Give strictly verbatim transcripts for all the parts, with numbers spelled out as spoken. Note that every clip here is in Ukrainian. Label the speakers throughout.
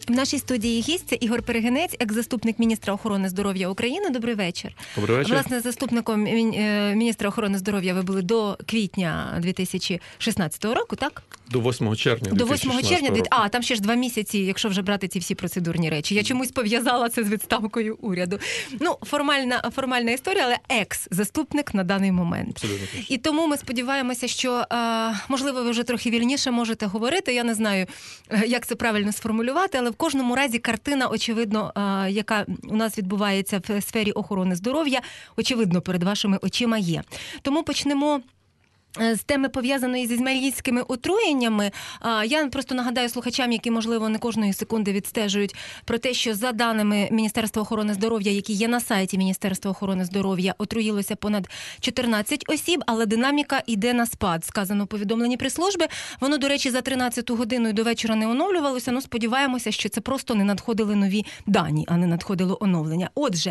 Speaker 1: В нашій студії гість – це Ігор Перегинець, екс-заступник міністра охорони здоров'я України. Добрий вечір.
Speaker 2: Добрий вечір.
Speaker 1: Власне, заступником міністра охорони здоров'я ви були до квітня дві тисячі шістнадцятого року, так?
Speaker 2: До восьмого червня дві тисячі шістнадцятого
Speaker 1: До восьмого червня,
Speaker 2: року.
Speaker 1: А, там ще ж два місяці, якщо вже брати ці всі процедурні речі. Я чомусь пов'язала це з відставкою уряду. Ну, формальна, формальна історія, але екс-заступник на даний момент.
Speaker 2: Абсолютно.
Speaker 1: І тому ми сподіваємося, що, можливо, ви вже трохи вільніше можете говорити. Я не знаю, як це правильно сформулювати, але в кожному разі картина, очевидно, яка у нас відбувається в сфері охорони здоров'я, очевидно, перед вашими очима є. Тому почнемо з теми, пов'язаної з ізмаїльськими отруєннями. Я просто нагадаю слухачам, які, можливо, не кожної секунди відстежують, про те, що за даними Міністерства охорони здоров'я, які є на сайті Міністерства охорони здоров'я, отруїлося понад чотирнадцять осіб, але динаміка йде на спад. Сказано у повідомленні прес-служби. Воно, до речі, за тринадцяту годину до вечора не оновлювалося. Ну, сподіваємося, що це просто не надходили нові дані, а не надходило оновлення. Отже,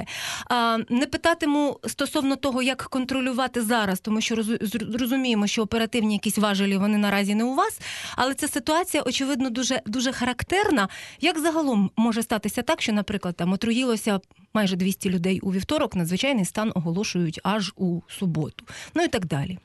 Speaker 1: не питатиму стосовно того, як контролювати зараз, тому що розуміємо, що оперативні якісь важелі, вони наразі не у вас, але ця ситуація, очевидно, дуже, дуже характерна. Як загалом може статися так, що, наприклад, там отруїлося майже двісті людей у вівторок, надзвичайний стан оголошують аж у суботу, ну і так далі?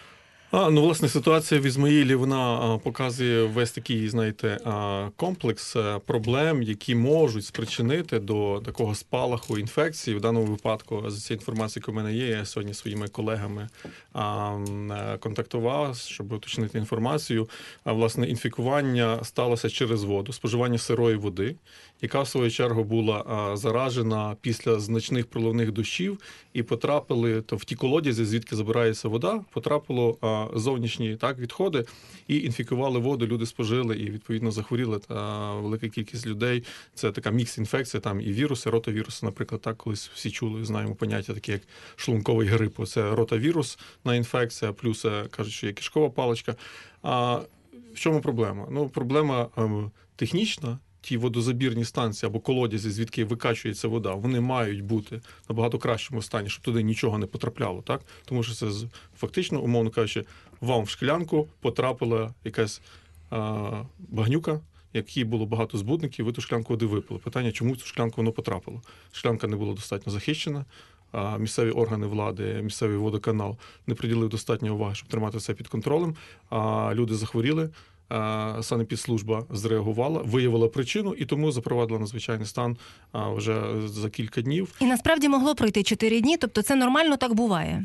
Speaker 2: А, ну, власне, ситуація в Ізмаїлі, вона а, показує весь такий, знаєте, а, комплекс а, проблем, які можуть спричинити до такого спалаху інфекції. В даному випадку, за цією інформацією, яка в мене є, я сьогодні зі своїми колегами а, контактував, щоб уточнити інформацію. А, власне, інфікування сталося через воду, споживання сирої води, яка, в свою чергу, була а, заражена після значних проливних дощів, і потрапили то в ті колодязі, звідки забирається вода, потрапило а, зовнішні так відходи і інфікували воду, люди спожили і відповідно захворіли та велика кількість людей. Це така мікс-інфекція, там і віруси, ротавіруси, наприклад, так колись всі чули, знаємо поняття таке як шлунковий грип. Це ротавірусна інфекція, плюс кажуть, що є кишкова паличка. А в чому проблема? Ну, проблема ем, технічна. Ті водозабірні станції або колодязі, звідки викачується вода, вони мають бути в набагато кращому стані, щоб туди нічого не потрапляло, так? Тому що це фактично, умовно кажучи, вам в шклянку потрапила якась а, багнюка, в якій було багато збудників, ви ту шклянку води випили. Питання, чому в цю шклянку воно потрапило? Шклянка не була достатньо захищена, а місцеві органи влади, місцевий водоканал не приділив достатньо уваги, щоб тримати це під контролем, а люди захворіли. Санепідслужба зреагувала, виявила причину і тому запровадила надзвичайний стан вже за кілька днів.
Speaker 1: І насправді могло пройти чотири дні, тобто це нормально, так буває?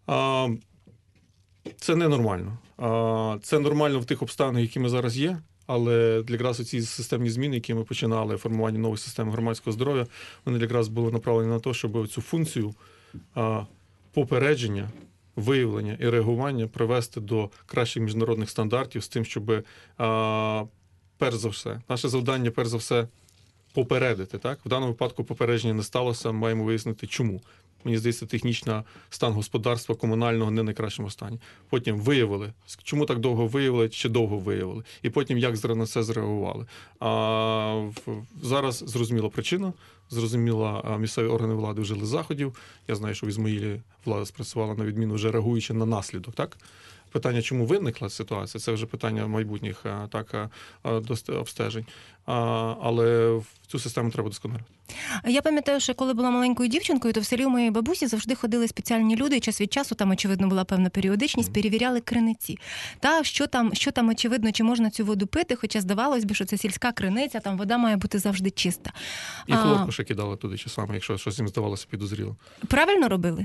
Speaker 2: Це не нормально. Це нормально в тих обставинах, які ми зараз є, але якраз ці системні зміни, які ми починали, формування нової системи громадського здоров'я, вони якраз були направлені на те, щоб цю функцію попередження, виявлення і реагування привести до кращих міжнародних стандартів з тим, щоб, а, перш за все, наше завдання, перш за все, попередити. Так? В даному випадку попередження не сталося, маємо вияснити, чому. Мені здається, технічний стан господарства комунального не в найкращому стані. Потім виявили, чому так довго виявили, чи довго виявили. І потім, як на це зреагували. А зараз зрозуміла причина, зрозуміла, місцеві органи влади вжили заходів. Я знаю, що в Ізмаїлі влада спрацювала на відміну, вже реагуючи на наслідок. Так? Питання, чому виникла ситуація, це вже питання майбутніх так, обстежень. Але в цю систему треба досконалювати.
Speaker 1: Я пам'ятаю, що коли була маленькою дівчинкою, то в селі у моєї бабусі завжди ходили спеціальні люди, і час від часу, там, очевидно, була певна періодичність, mm. перевіряли криниці. Та, що там, що там, очевидно, чи можна цю воду пити, хоча здавалось би, що це сільська криниця, там вода має бути завжди чиста.
Speaker 2: І хлорку ще кидали туди часами, якщо щось їм здавалося підозріло.
Speaker 1: Правильно робили?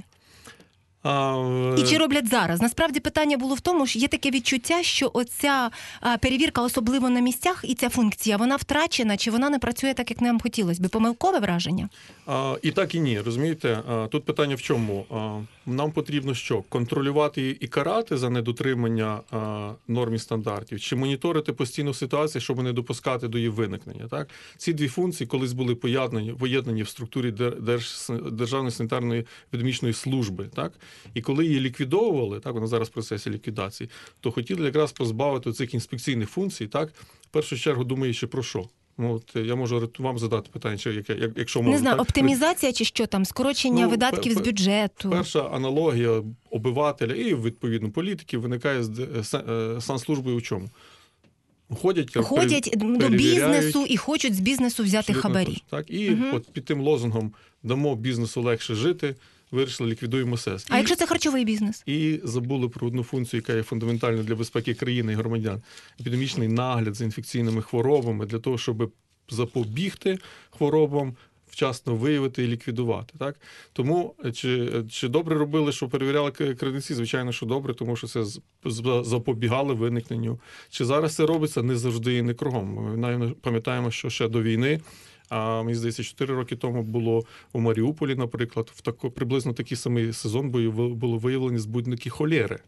Speaker 2: А...
Speaker 1: І чи роблять зараз? Насправді питання було в тому, що є таке відчуття, що оця перевірка, особливо на місцях, і ця функція, вона втрачена, чи вона не працює так, як нам хотілося би? Помилкове враження?
Speaker 2: А, і так, і ні. Розумієте? А, тут питання в чому? А, нам потрібно що? Контролювати і карати за недотримання а, норм і стандартів? Чи моніторити постійну ситуацію, щоб не допускати до її виникнення? Так? Ці дві функції колись були поєднані, поєднані в структурі Держ, Державної санітарної епідемічної служби. Так? І коли її ліквідовували, так, вона зараз в процесі ліквідації, то хотіли якраз позбавити цих інспекційних функцій, так, в першу чергу думаючи про що? Ну, от я можу вам задати питання, чи яке, якщо можна.
Speaker 1: Не знаю,
Speaker 2: так?
Speaker 1: оптимізація чи що там, скорочення ну, видатків з бюджету?
Speaker 2: Перша аналогія обивателя і, відповідно, політиків виникає з санслужбою у чому? ходять,
Speaker 1: ходять до
Speaker 2: перевіряють.
Speaker 1: бізнесу і хочуть з бізнесу взяти
Speaker 2: Абсолютно
Speaker 1: хабарі.
Speaker 2: точно. Так, і
Speaker 1: Угу.
Speaker 2: от під тим лозунгом «дамо бізнесу легше жити», вирішили ліквідуємо СЕС.
Speaker 1: А
Speaker 2: і,
Speaker 1: якщо це харчовий бізнес?
Speaker 2: І забули про одну функцію, яка є фундаментальною для безпеки країни і громадян. Епідемічний нагляд за інфекційними хворобами для того, щоб запобігти хворобам, вчасно виявити і ліквідувати. Так? Тому чи, чи добре робили, що перевіряли крадеці? Звичайно, що добре, тому що це запобігало виникненню. Чи зараз це робиться? Не завжди і не кругом. Ми пам'ятаємо, що ще до війни, а мені здається, чотири роки тому було у Маріуполі, наприклад, в тако, приблизно такий самий сезон бою було виявлені збудники холери.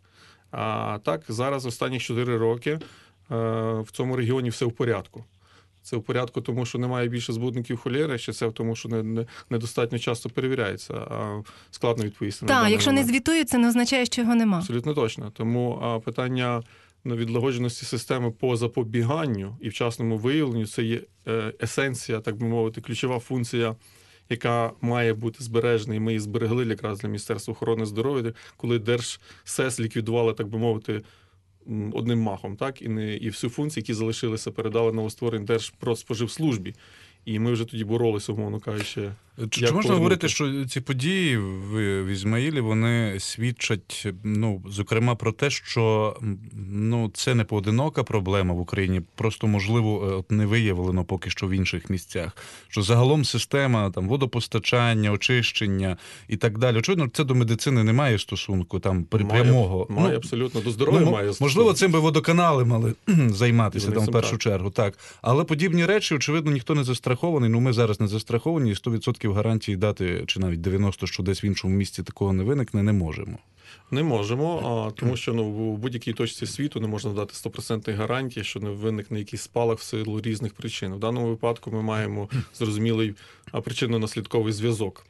Speaker 2: А так, зараз останні чотири роки в цьому регіоні все в порядку. Це в порядку, тому що немає більше збудників холери, чи це в тому, що не, не, недостатньо часто перевіряється, а складно відповісти.
Speaker 1: Так, якщо момент. Не звітують, це не означає, що його нема.
Speaker 2: Абсолютно точно. Тому а, питання відлагодженості системи по запобіганню і вчасному виявленню – це є е, есенція, так би мовити, ключова функція, яка має бути збережена, і ми її зберегли якраз для Міністерства охорони здоров'я, коли Держсес ліквідували, так би мовити, одним махом, так, і не і всю функцію, які залишилися, передали новоствореній Держпродспоживслужбі. І ми вже тоді боролися, умовно кажучи.
Speaker 3: Чи, чи можна говорити, що ці події в, в Ізмаїлі, вони свідчать, ну, зокрема, про те, що ну, це не поодинока проблема в Україні, просто, можливо, не виявлено поки що в інших місцях. Що загалом система там, водопостачання, очищення і так далі. Очевидно, це до медицини не має стосунку, там, прямого.
Speaker 2: Має, має
Speaker 3: ну,
Speaker 2: абсолютно, до здоров'я
Speaker 3: ну,
Speaker 2: має стосунку.
Speaker 3: Можливо, цим би водоканали мали займатися
Speaker 2: Вони
Speaker 3: там в першу
Speaker 2: так.
Speaker 3: чергу, так. Але подібні речі, очевидно, ніхто не застрахований, ну ми зараз не застраховані, і сто відсотків гарантії дати, чи навіть дев'яносто, що десь в іншому місці такого не виникне, не можемо.
Speaker 2: Не можемо, а, тому що ну, в будь-якій точці світу не можна дати сто відсотків гарантії, що не виникне якийсь спалах в силу різних причин. В даному випадку ми маємо зрозумілий причинно-наслідковий зв'язок.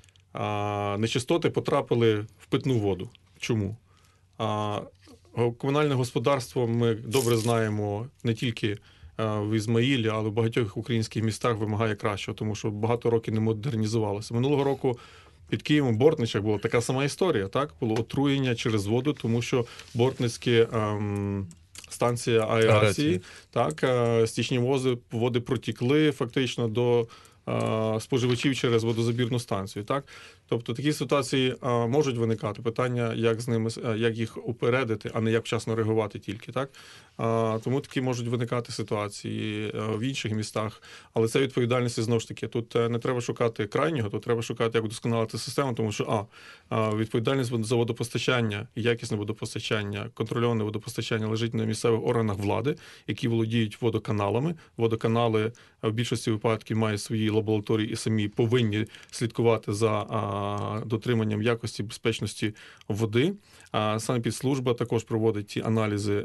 Speaker 2: А, нечистоти потрапили в питну воду. Чому? А, комунальне господарство, ми добре знаємо, не тільки в Ізмаїлі, але в багатьох українських містах вимагає кращого, тому що багато років не модернізувалося. Минулого року під Києвом, в Бортничах, була така сама історія, так? Було отруєння через воду, тому що Бортницькі ем, станція аерації, так, е, стічні вози, води протікли фактично до е, споживачів через водозабірну станцію, так? Тобто такі ситуації а, можуть виникати. Питання, як з ними, як їх упередити, а не як вчасно реагувати тільки, так? А, тому такі можуть виникати ситуації в інших містах. Але це відповідальність, знову ж таки, тут не треба шукати крайнього, тут треба шукати, як удосконалити систему, тому що а, відповідальність за водопостачання, якісне водопостачання, контрольоване водопостачання лежить на місцевих органах влади, які володіють водоканалами. Водоканали в більшості випадків мають свої лабораторії і самі повинні слідкувати за дотриманням якості, безпечності води. А санепідслужба також проводить ті аналізи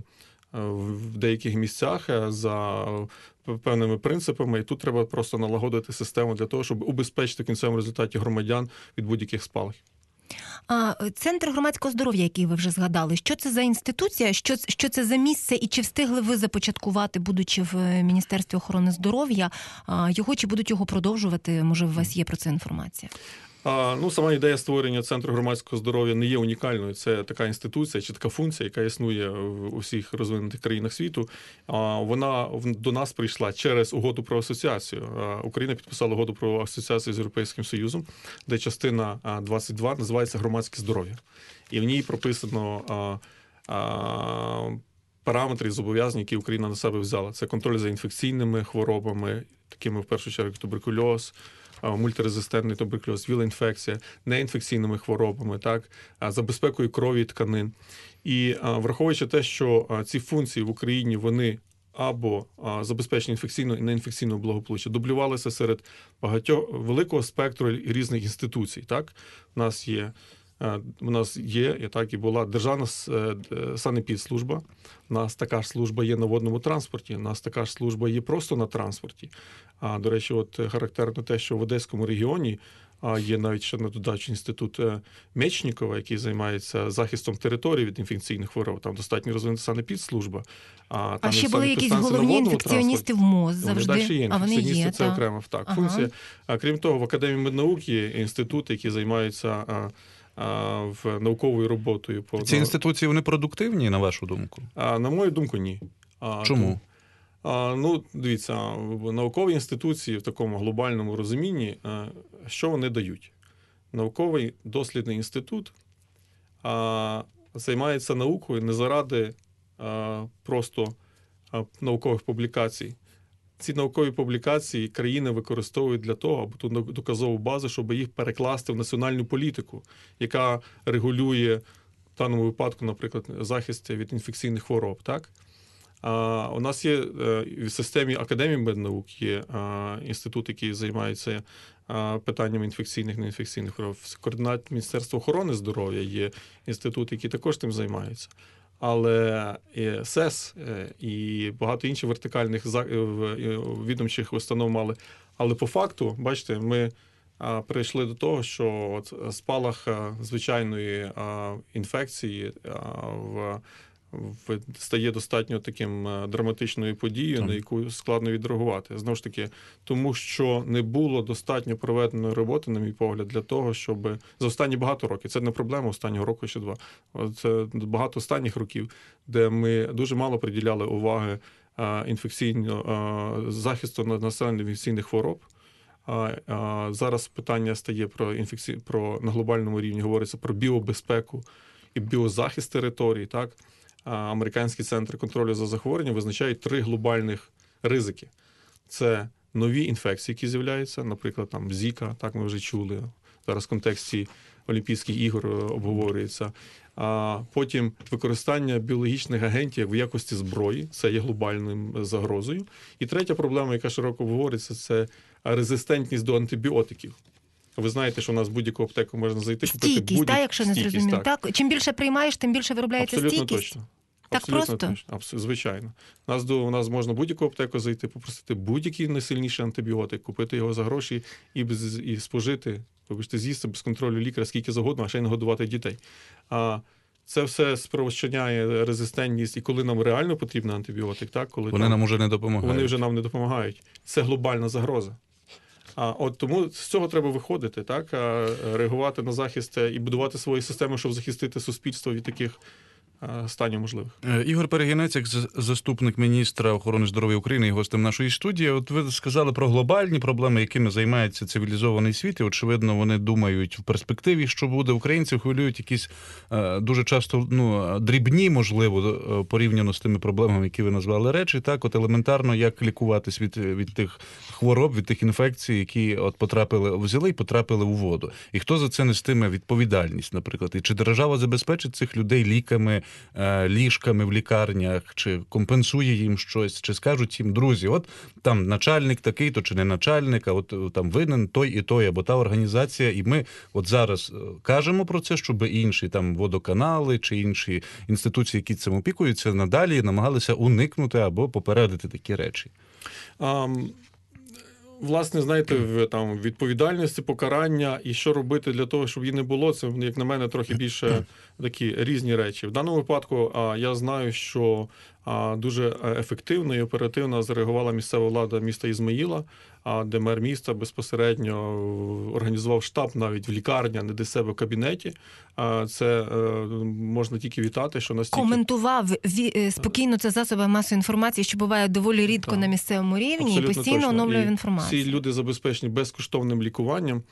Speaker 2: в деяких місцях за певними принципами. І тут треба просто налагодити систему для того, щоб убезпечити в кінцевому результаті громадян від будь-яких спалахів.
Speaker 1: А Центр громадського здоров'я, який ви вже згадали, що це за інституція, що, що це за місце і чи встигли ви започаткувати, будучи в Міністерстві охорони здоров'я, його, чи будуть його продовжувати? Може, у вас є про це інформація?
Speaker 2: А, ну, сама ідея створення Центру громадського здоров'я не є унікальною. Це така інституція чи така функція, яка існує в усіх розвинутих країнах світу. А, вона до нас прийшла через угоду про асоціацію. А, Україна підписала угоду про асоціацію з Європейським Союзом, де частина двадцять два називається «Громадське здоров'я». І в ній прописано а, а, параметри і зобов'язання, які Україна на себе взяла. Це контроль за інфекційними хворобами, такими в першу чергу туберкульоз, мультирезистентний туберкульоз, віл-інфекція, неінфекційними хворобами, так, за безпекою крові і тканин. І враховуючи те, що ці функції в Україні, вони або забезпечення інфекційного і неінфекційного благополуччя дублювалися серед багатьох великого спектру різних інституцій. Так? У нас є У нас є, і так і була Державна санепідслужба, у нас така ж служба є на водному транспорті, у нас така ж служба є просто на транспорті. А, до речі, от характерно те, що в Одеському регіоні є навіть ще на додачу інститут Мечнікова, який займається захистом території від інфекційних хвороб. Там достатньо розвинута санепідслужба. А, там
Speaker 1: а ще були якісь головні інфекціоністи в МОЗ завжди?
Speaker 2: Вони далі є.
Speaker 1: А вони є,
Speaker 2: це
Speaker 1: та.
Speaker 2: окрема так,
Speaker 1: ага.
Speaker 2: функція. А, крім того, в Академії меднаук є інститути, які займаються в науковою роботою.
Speaker 3: Ці інституції, вони продуктивні, на вашу думку?
Speaker 2: А, на мою думку, ні. А,
Speaker 3: Чому?
Speaker 2: тому- А, ну, дивіться, в наукові інституції в такому глобальному розумінні, е, що вони дають? Науковий дослідний інститут а, займається наукою не заради а, просто а, наукових публікацій. Ці наукові публікації країни використовують для того, або ту доказову базу, щоб їх перекласти в національну політику, яка регулює в даному випадку, наприклад, захист від інфекційних хвороб. Так? А, у нас є в системі Академії меднаук є а, інститут, який займається а, питаннями інфекційних, неінфекційних хвороб. В координаті Міністерства охорони здоров'я є інститут, який також тим займається. Але і СЕС і багато інших вертикальних відомчих установ мали. Але по факту, бачите, ми прийшли до того, що от спалах звичайної інфекції в стає достатньо таким драматичною подією, так, на яку складно відреагувати. Знову ж таки, тому що не було достатньо проведеної роботи, на мій погляд, для того, щоб за останні багато років, це не проблема останнього року, ще два, це багато останніх років, де ми дуже мало приділяли уваги інфекційного захисту населення від інфекційних хвороб. Зараз питання стає про інфекції, про на глобальному рівні говориться про біобезпеку і біозахист територій, так? Американські центри контролю за захворюванням визначають три глобальних ризики. Це нові інфекції, які з'являються, наприклад, там Зіка, так ми вже чули, зараз в контексті Олімпійських ігор обговорюється. А потім використання біологічних агентів в якості зброї, це є глобальним загрозою. І третя проблема, яка широко обговорюється, це резистентність до антибіотиків. Ви знаєте, що у нас в будь-яку аптеку можна зайти, купити
Speaker 1: стійкість,
Speaker 2: будь-яку...
Speaker 1: так, якщо не зрозуміло. Так. так? Чим більше приймаєш, тим більше виробляється
Speaker 2: Абсолютно
Speaker 1: стійкість?
Speaker 2: Точно.
Speaker 1: Так
Speaker 2: Абсолютно
Speaker 1: просто?
Speaker 2: Точно. Абс... Звичайно. У нас, до... у нас можна в будь-яку аптеку зайти, попросити будь-який найсильніший антибіотик, купити його за гроші і, без... і спожити, вибачте, з'їсти без контролю лікаря скільки завгодно, а ще й не годувати дітей. А це все спровищеняє резистентність, і коли нам реально потрібен антибіотик, так? Коли
Speaker 3: вони
Speaker 2: там...
Speaker 3: нам уже не допомагають.
Speaker 2: Вони вже нам не допомагають. Це глобальна загроза. А от тому з цього треба виходити, так, а реагувати на захист і будувати свої системи, щоб захистити суспільство від таких станів можливих.
Speaker 3: Ігор Перегінець, як заступник міністра охорони здоров'я України і гостем нашої студії. От ви сказали про глобальні проблеми, якими займається цивілізований світ, і, очевидно, вони думають в перспективі, що буде. Українців хвилюють якісь дуже часто, ну, дрібні, можливо, порівняно з тими проблемами, які ви назвали, речі, так, от елементарно, як лікуватись від, від тих хвороб, від тих інфекцій, які от потрапили, взяли і потрапили у воду. І хто за це нестиме відповідальність, наприклад? І чи держава забезпечить цих людей ліками, ліжками в лікарнях, чи компенсує їм щось, чи скажуть їм: друзі, от там начальник такий-то чи не начальник, а от там винен той і той, або та організація, і ми от зараз кажемо про це, щоб інші там водоканали чи інші інституції, які цим опікуються, надалі намагалися уникнути або попередити такі речі.
Speaker 2: Um... Власне, знаєте, там відповідальності, покарання і що робити для того, щоб її не було, це, як на мене, трохи більше такі різні речі. В даному випадку я знаю, що дуже ефективно і оперативно зареагувала місцева влада міста Ізмаїла, де мер міста безпосередньо організував штаб навіть в лікарні, а не де себе в кабінеті. Це можна тільки вітати, що настільки... Коментував
Speaker 1: спокійно це засоби масової інформації, що буває доволі рідко так. на місцевому рівні, абсолютно і постійно оновлює інформацію.
Speaker 2: Ці люди забезпечені безкоштовним лікуванням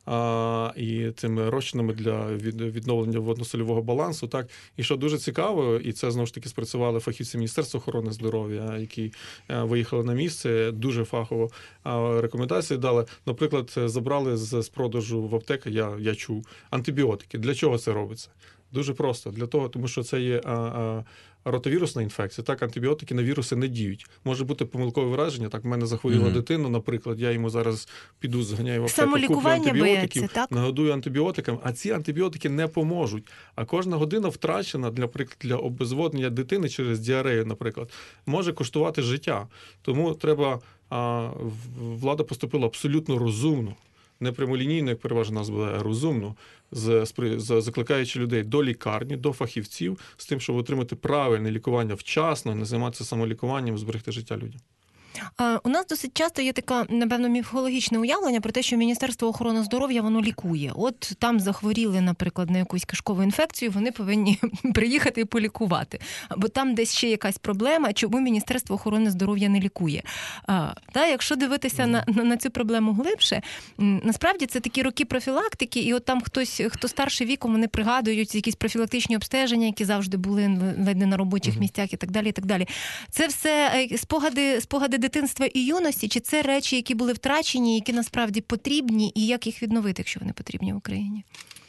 Speaker 2: а, і цими розчинами для відновлення водно-сольового балансу. Так? І що дуже цікаво, і це, знову ж таки, спрацювали фахівці Міністерства охорони здоров'я, які виїхали на місце, дуже фахово рекомендації дали. Наприклад, забрали з, з продажу в аптеки, я, я чув, антибіотики. Для чого це робиться? Дуже просто. Для того, тому що це є а, а, ротовірусна інфекція. Так, антибіотики на віруси не діють. Може бути помилкове враження. Так, в мене захворіла mm-hmm. дитина, наприклад, я йому зараз піду, зганяю в аптеку, куплю антибіотиків, бояться, нагодую антибіотиками, а ці антибіотики не поможуть. А кожна година втрачена, для, наприклад, для обезводнення дитини через діарею, наприклад, може коштувати життя. Тому треба, а, влада поступила абсолютно розумно. Не прямолінійно, як переважно нас буде, а розумно, з, з, закликаючи людей до лікарні, до фахівців, з тим, щоб отримати правильне лікування вчасно, не займатися самолікуванням, зберегти життя людям.
Speaker 1: А, у нас досить часто є така, напевно, міфологічне уявлення про те, що Міністерство охорони здоров'я, воно лікує. От там захворіли, наприклад, на якусь кишкову інфекцію, вони повинні приїхати і полікувати. Бо там десь ще якась проблема, чому Міністерство охорони здоров'я не лікує. А, та, якщо дивитися на, на, на цю проблему глибше, насправді це такі роки профілактики, і от там хтось, хто старший віком, вони пригадують якісь профілактичні обстеження, які завжди були ледь не на робочих місцях і так далі, і так далі. Це все спогади, спогади дитинства і юності, чи це речі, які були втрачені, які насправді потрібні, і як їх відновити, якщо вони потрібні в Україні?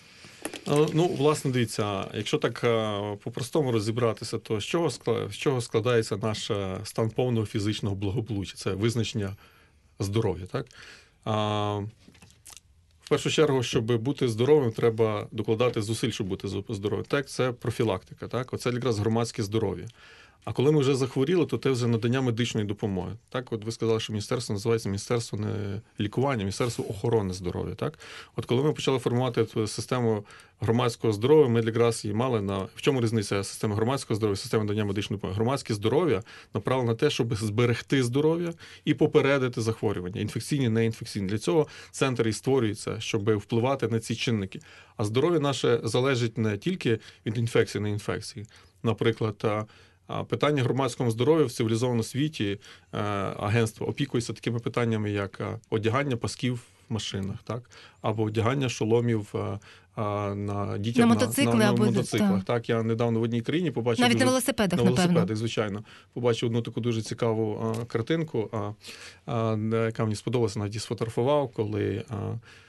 Speaker 2: Ну, власне, дивіться, якщо так по-простому розібратися, то з чого, з чого складається наш стан повного фізичного благополуччя? Це визначення здоров'я, так? А, в першу чергу, щоб бути здоровим, треба докладати зусиль, щоб бути здоровим. Так, це профілактика, так? Оце якраз громадське здоров'я. А коли ми вже захворіли, то це вже надання медичної допомоги. Так, от ви сказали, що міністерство називається Міністерство не лікування, Міністерство охорони здоров'я. Так, от коли ми почали формувати систему громадського здоров'я, ми якраз її мали на в чому різниця системи громадського здоров'я, системи надання медичної допомоги? Громадське здоров'я направлено на те, щоб зберегти здоров'я і попередити захворювання, інфекційні, неінфекційні. Для цього центр і створюється, щоб впливати на ці чинники. А здоров'я наше залежить не тільки від інфекції, неінфекції. Наприклад, питання громадського здоров'я в цивілізованому світі агентство опікується такими питаннями, як одягання пасків в машинах, так? Або одягання шоломів на дітях
Speaker 1: на, мотоцикли,
Speaker 2: на, на,
Speaker 1: або,
Speaker 2: на мотоциклах.
Speaker 1: Так.
Speaker 2: так, я недавно в одній країні побачив...
Speaker 1: Навіть
Speaker 2: дуже,
Speaker 1: на велосипедах,
Speaker 2: на
Speaker 1: напевно. На
Speaker 2: велосипедах, звичайно. Побачив одну таку дуже цікаву а, картинку, а, а, яка мені сподобалася, навіть сфотографував, коли... А,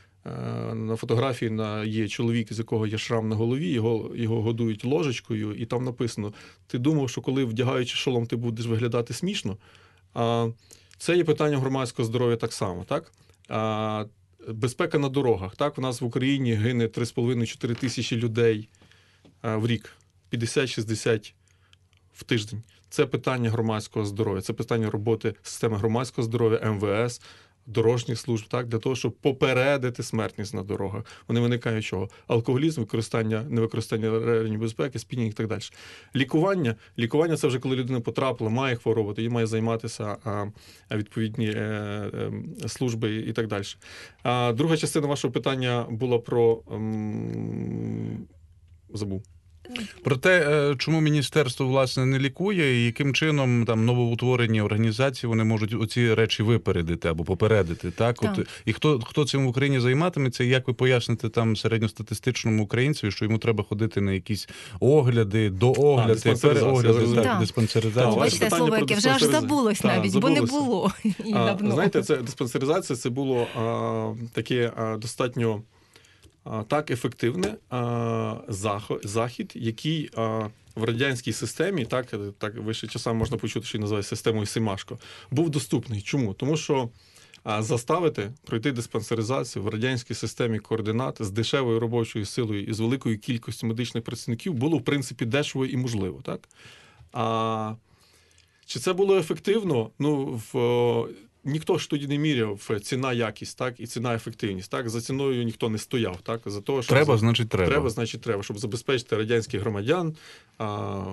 Speaker 2: на фотографії є чоловік, з якого є шрам на голові, його, його годують ложечкою, і там написано: ти думав, що коли вдягаючи шолом, ти будеш виглядати смішно? А це є питання громадського здоров'я так само, так? А безпека на дорогах, так? У нас в Україні гине три з половиною - чотири тисячі людей в рік, п'ятдесят-шістдесят в тиждень. Це питання громадського здоров'я, це питання роботи системи громадського здоров'я, ем ве ес, дорожніх служб, так, для того, щоб попередити смертність на дорогах. Вони виникають чого? Алкоголізм, використання, невикористання ременів безпеки, сп'яніння і так далі. Лікування. Лікування – це вже коли людина потрапила, має хворобу, тоді має займатися а, відповідні е, е, служби і так далі. А друга частина вашого питання була про... Ем, забув.
Speaker 3: Про те, чому міністерство, власне, не лікує, і яким чином там новоутворені організації вони можуть оці речі випередити або попередити, так?
Speaker 1: Так.
Speaker 3: От, і хто, хто цим в Україні займатиметься, і як ви поясните там середньостатистичному українцеві, що йому треба ходити на якісь огляди, доогляди, переогляди, так,
Speaker 1: так.
Speaker 3: диспансеризацію.
Speaker 1: Бачите, слово, яке вже аж забулось
Speaker 2: так,
Speaker 1: навіть,
Speaker 2: забулося.
Speaker 1: бо не було. І
Speaker 2: а,
Speaker 1: давно.
Speaker 2: знаєте, це диспансеризація, це було а, таке а, достатньо так ефективний захід, який в радянській системі, так, так вище часами можна почути, що її називають системою Семашко, був доступний. Чому? Тому що заставити пройти диспансеризацію в радянській системі координат з дешевою робочою силою і з великою кількістю медичних працівників було, в принципі, дешево і можливо. Так? А чи це було ефективно? Ну, в... Ніхто ж тоді не міряв ціна-якість, так, і ціна-ефективність. Так, за ціною ніхто не стояв. Так, за того, що
Speaker 3: треба,
Speaker 2: за...
Speaker 3: значить, треба.
Speaker 2: Треба, значить, треба, щоб забезпечити радянських громадян а,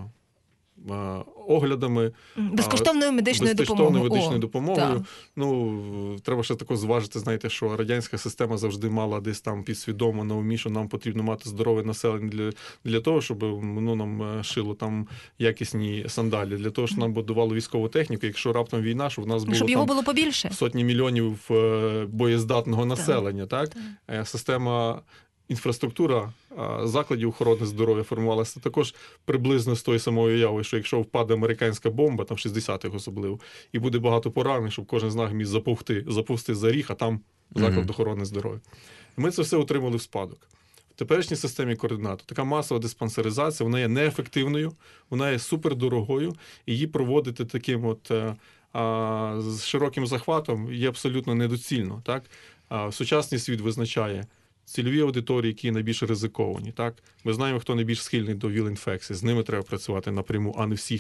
Speaker 2: а, оглядами,
Speaker 1: безкоштовною медичною
Speaker 2: безкоштовною
Speaker 1: допомогою.
Speaker 2: медичною
Speaker 1: О,
Speaker 2: допомогою.
Speaker 1: Так.
Speaker 2: Ну, треба ще також зважити, знаєте, що радянська система завжди мала десь там підсвідомо на умі, що нам потрібно мати здорове населення для, для того, щоб ну, нам шило там якісні сандалі, для того, щоб нам будувало військову техніку, якщо раптом війна, щоб в нас було,
Speaker 1: щоб
Speaker 2: там,
Speaker 1: його було побільше.
Speaker 2: Сотні мільйонів боєздатного населення. Так? Так? Система інфраструктура закладів охорони здоров'я формувалася також приблизно з тої самої уяви, що якщо впаде американська бомба, там в шістдесятих особливо, і буде багато поранених, щоб кожен з нас міг заповзти, заповзти за ріг, а там заклад mm-hmm. охорони здоров'я. І ми це все отримали в спадок. В теперішній системі координат така масова диспансеризація, вона є неефективною, вона є супердорогою, і її проводити таким от а, з широким захватом є абсолютно недоцільно. Так? А, сучасний світ визначає цільові аудиторії, які найбільш ризиковані. Так? Ми знаємо, хто найбільш схильний до ВІЛ-інфекції. З ними треба працювати напряму, а не всіх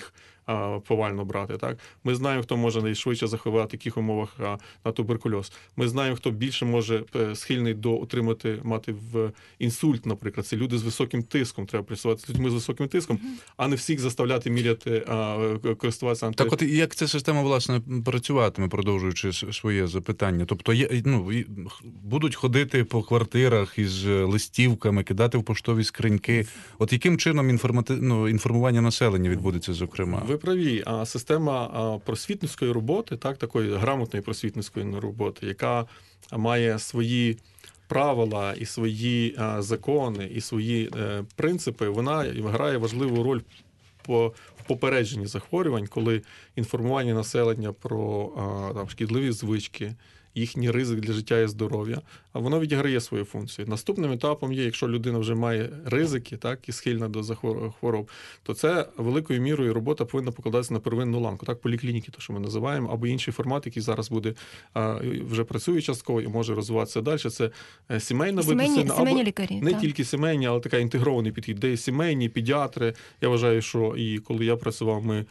Speaker 2: повально брати. Так? Ми знаємо, хто може найшвидше захворювати в яких умовах на туберкульоз. Ми знаємо, хто більше може схильний до отримати, мати в інсульт, наприклад. Це люди з високим тиском. Треба працювати з людьми з високим тиском, а не всіх заставляти міряти, користуватися анти...
Speaker 3: Так от як ця система, власне, працюватиме, продовжуючи своє запитання? Тобто є, ну, будуть ходити по квартирах із листівками, кидати в поштові скриньки. От яким чином інформати... ну, інформування населення відбудеться, зокрема?
Speaker 2: Ви праві. А система просвітницької роботи, так, такої грамотної просвітницької роботи, яка має свої правила і свої а, закони, і свої е, принципи, вона грає важливу роль по в попередженні захворювань, коли інформування населення про а, там, шкідливі звички, їхній ризик для життя і здоров'я, а воно відіграє свою функцію. Наступним етапом є, якщо людина вже має ризики, так, і схильна до хвороб, то це великою мірою робота повинна покладатися на первинну ланку, так, поліклініки, то що ми називаємо, або інший формат, який зараз буде а, вже працює частково і може розвиватися далі. Це сімейна медицина,
Speaker 1: сімейні лікарі,
Speaker 2: не
Speaker 1: так.
Speaker 2: тільки сімейні, але така інтегрований підхід, де є сімейні, педіатри. Я вважаю, що і коли я працював, ми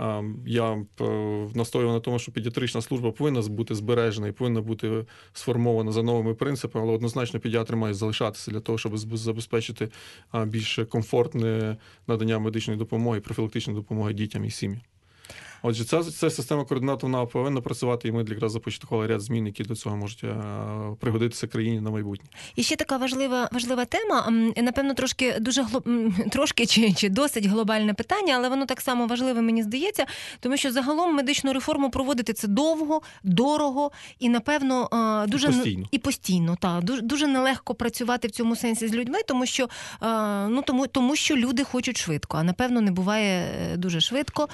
Speaker 2: я настоював на тому, що педіатрична служба повинна бути збережена і повинна бути сформована за новими принципами, але однозначно педіатри мають залишатися для того, щоб забезпечити більш комфортне надання медичної допомоги, профілактичної допомоги дітям і сім'ям. Отже, ця, ця система координат, вона повинна працювати, і ми якраз започаткували ряд змін, які до цього можуть пригодитися країні на майбутнє.
Speaker 1: І ще така важлива, важлива тема, напевно, трошки дуже глоб... трошки чи, чи досить глобальне питання, але воно так само важливе, мені здається, тому що загалом медичну реформу проводити це довго, дорого і, напевно, дуже...
Speaker 2: І постійно.
Speaker 1: І постійно, так. Дуже, дуже нелегко працювати в цьому сенсі з людьми, тому що, ну, тому, тому що люди хочуть швидко, а, напевно, не буває дуже швидко.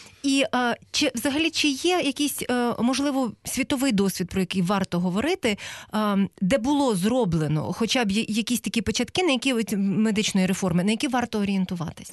Speaker 1: І а, чи взагалі чи є якийсь, а, можливо, світовий досвід, про який варто говорити, а, де було зроблено хоча б якісь такі початки, на які медичної реформи, на які варто орієнтуватися?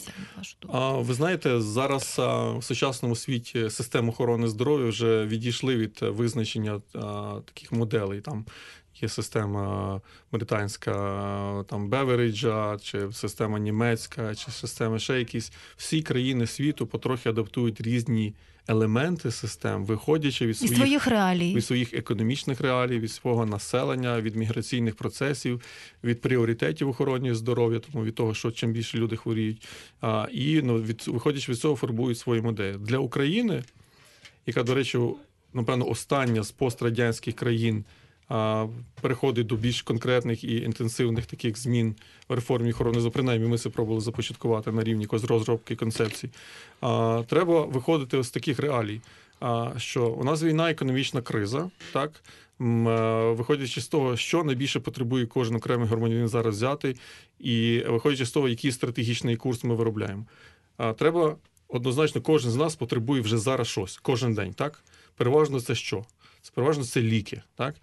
Speaker 2: А, ви знаєте, зараз а, в сучасному світі систем охорони здоров'я вже відійшли від визначення а, таких моделей. Там є система британська, там Беверіджа, чи система німецька, чи система ще якісь. Всі країни світу потрохи адаптують різні елементи систем, виходячи від своїх,
Speaker 1: своїх реалій,
Speaker 2: від своїх економічних реалій, від свого населення, від міграційних процесів, від пріоритетів охорони здоров'я, тому від того, що чим більше люди хворіють. А, і ну, від, виходячи від цього, формують свої моделі. Для України, яка, до речі, напевно, остання з пострадянських країн, переходить до більш конкретних і інтенсивних таких змін в реформі охорони здоров'я. Принаймні, ми це пробували започаткувати на рівні розробки концепцій. Треба виходити з таких реалій, що у нас війна, економічна криза, так? Виходячи з того, що найбільше потребує кожен окремий громадянин зараз взяти, і виходячи з того, який стратегічний курс ми виробляємо. Треба, однозначно, кожен з нас потребує вже зараз щось, кожен день, так? Переважно це що? Це переважно це ліки, так?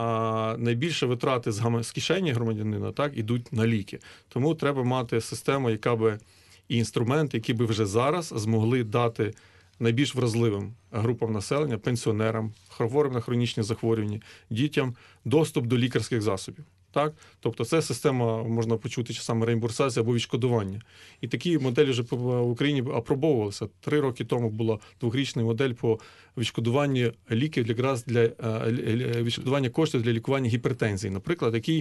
Speaker 2: А найбільше витрати з, гам... з кишені громадянина, так, ідуть на ліки. Тому треба мати систему, яка би і інструменти, які би вже зараз змогли дати найбільш вразливим групам населення, пенсіонерам, хворим на хронічні захворювання, дітям доступ до лікарських засобів. Так? Тобто це система, можна почути, чи саме реімбурсація або відшкодування. І такі моделі вже в Україні апробовувалися. Три роки тому була двохрічна модель по відшкодуванню ліків якраз для відшкодування коштів для лікування гіпертензії, наприклад, який...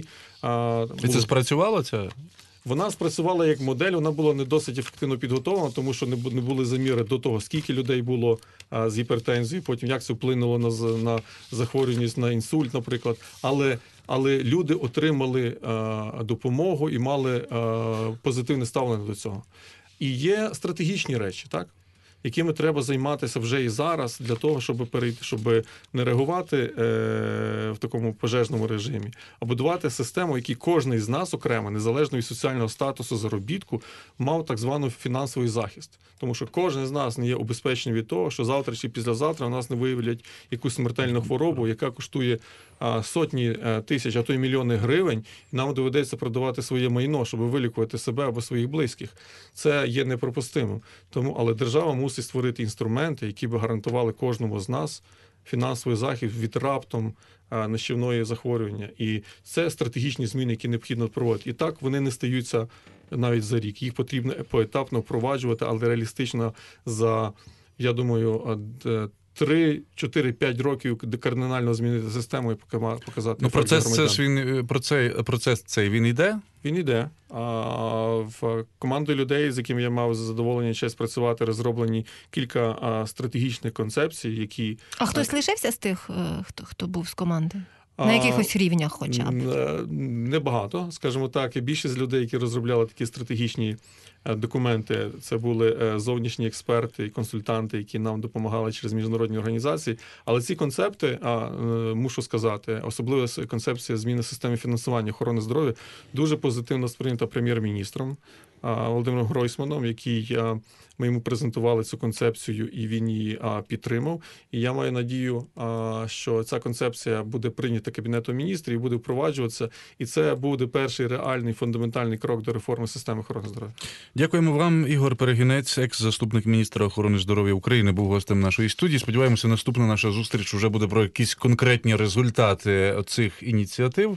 Speaker 3: І це спрацювало це?
Speaker 2: Вона спрацювала як модель, вона була не досить ефективно підготовлена, тому що не були заміри до того, скільки людей було а, з гіпертензією, потім як це вплинуло на, на захворюваність, на інсульт, наприклад. Але, але люди отримали а, допомогу і мали а, позитивне ставлення до цього. І є стратегічні речі, так? Якими треба займатися вже і зараз для того, щоб перейти, щоб не реагувати е, в такому пожежному режимі, а будувати систему, в якій кожен з нас окремо, незалежно від соціального статусу, заробітку, мав так званий фінансовий захист. Тому що кожен з нас не є убезпечений від того, що завтра чи післязавтра у нас не виявлять якусь смертельну хворобу, яка коштує а, сотні а, тисяч, а то й мільйони гривень, і нам доведеться продавати своє майно, щоб вилікувати себе або своїх близьких. Це є неприпустимим. Тому, але держава мусить створити інструменти, які б гарантували кожному з нас фінансовий захист від раптом а, нищівної захворювання. І це стратегічні зміни, які необхідно проводити. І так вони не стаються навіть за рік. Їх потрібно поетапно впроваджувати, але реалістично за я думаю, три, чотири, п'ять років кардинально змінити систему і показати.
Speaker 3: Ну, процес, це ж він, процес, процес цей він йде?
Speaker 2: Він йде. А в команду людей, з якими я мав задоволення честь працювати, розроблені кілька а, стратегічних концепцій, які...
Speaker 1: А хтось лишився з тих, хто, хто був з команди? На якихось рівнях хоча б?
Speaker 2: Небагато, скажімо так. І більшість людей, які розробляли такі стратегічні документи, це були зовнішні експерти і консультанти, які нам допомагали через міжнародні організації. Але ці концепти, мушу сказати, особливо концепція зміни системи фінансування охорони здоров'я, дуже позитивно сприйнята прем'єр-міністром Володимиром Гройсманом, який ми йому презентували цю концепцію, і він її підтримав. І я маю надію, що ця концепція буде прийнята Кабінетом міністрів і буде впроваджуватися. І це буде перший реальний фундаментальний крок до реформи системи охорони здоров'я.
Speaker 3: Дякуємо вам. Ігор Перегінець, екс-заступник міністра охорони здоров'я України, був гостем нашої студії. Сподіваємося, наступна наша зустріч вже буде про якісь конкретні результати цих ініціатив.